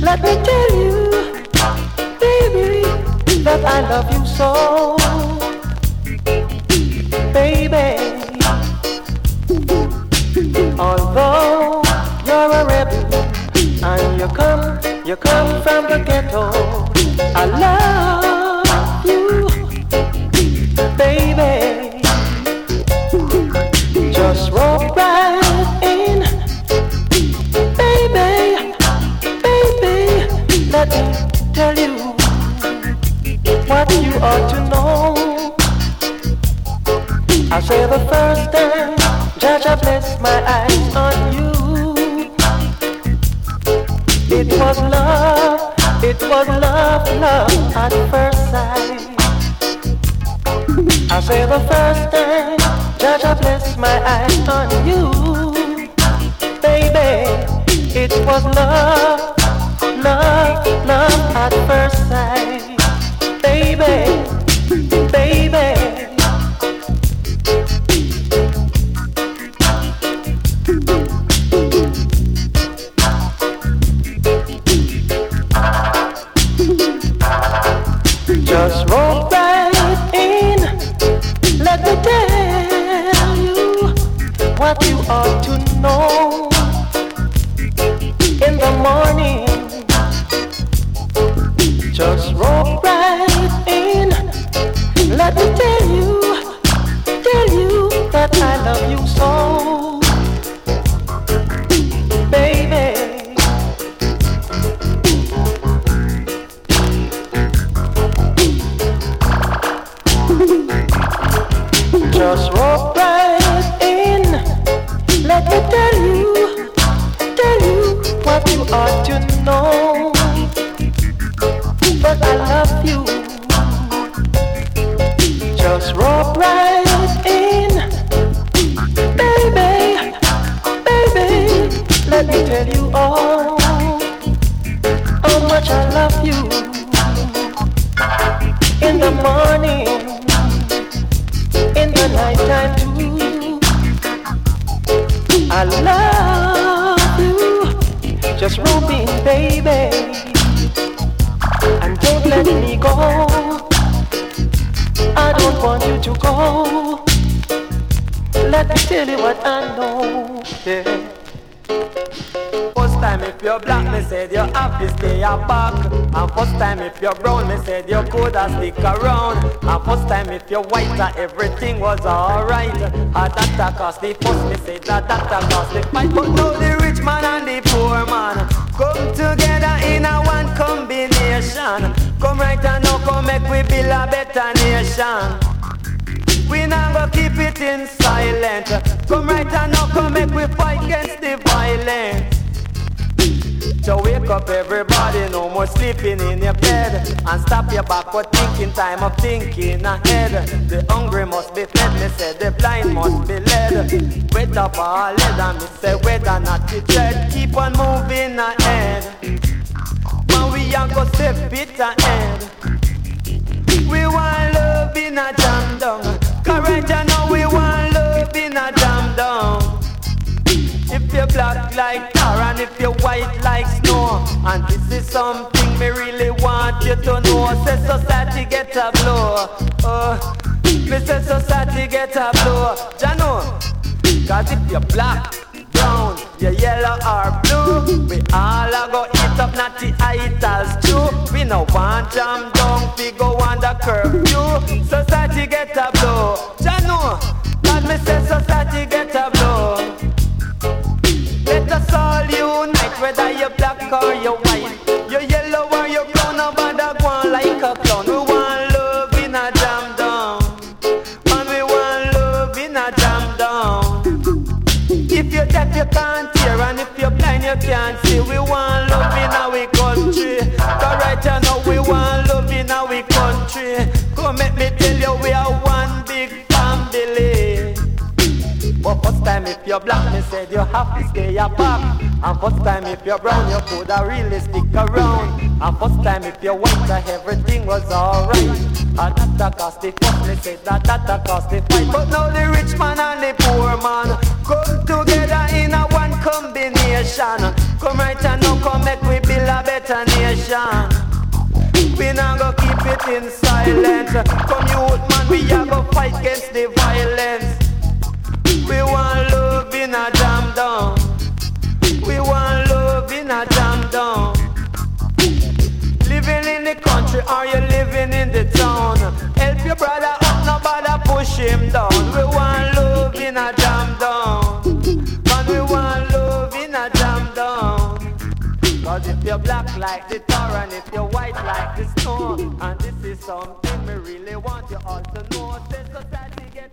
Let me tell you, baby, that I love you so. Baby, although you're a rebel and you come from the ghetto, I love you, baby. Just walk right in, baby, baby. Let me tell you what you ought to know. I say the first time, Judge, I bless my eyes on you. It was love, love at first sight. I say the first time, Judge, I bless my eyes on you. Baby, it was love, love, love at first sight. Baby, baby. Just roll right in. Let me tell you what you ought to know. In the morning, just roll right in. Let me tell you that I love you so, baby. Just walk right in. Let me tell you what you ought to know. But I love you. Just walk right in, baby, baby. Let me tell you all how much I love you. In the morning, in the night time too, I love you. Just roll in, baby, and don't let me go. I don't want you to go. Let me tell you what I know, yeah. First time if you're black, me said you have to stay back. And first time if you're brown, me said you could have stick around. And first time if you're white, everything was alright. That cost the fuss, me said that cost the fight. But now the rich man and the poor man come together in a one combination. Come right and now come make we build a better nation. We not gonna keep it in silent. Come right and now come make we fight against the violence. So wake up everybody, no more sleeping in your bed. And stop your backward thinking, time of thinking ahead. The hungry must be fed, me say the blind must be led. Wait up all leather, me say whether not to tread. Keep on moving ahead. Man, we are gonna step it ahead. We want love in a jam down. Correct, I know we want love in a jam down. If you're black like tar and if you're white like snow. And this is something me really want you to know. Say society get a blow. Me say society get a blow. Jano, cause if you're black, brown, you're yellow or blue, we all a go eat up natty idols too. We no want jam down, we go under curfew. Society get a blow. Jano, cause me say society get a blow. Let us all unite, whether you're black or you're white, you're yellow or you're brown, nobody go on like a clown. We want love in a jam down, and we want love in a jam down. If you're deaf you can't hear, and if you're blind you can't see. We want love in our country, cause right now we want love in our country. Come make me tell you we are one big family. But first time if you're black, me said you have to stay back. And first time if you're brown, you could have really stick around. And first time if you're white, everything was alright. And that cost the fuss, me said that cost the fight. But now the rich man and the poor man come together in a one combination. Come right and now come make we build a better better nation. We not go keep it in silence. Come youth man, we a go fight against the violence. We want love in a jam down. We want love in a jam down. Living in the country or you living in the town, help your brother up, nobody push him down. We want love in a jam down. Man, we want love in a jam down. Cause if you're black like the tar and if you're white like the snow, and this is something we really want you all to know. Say society get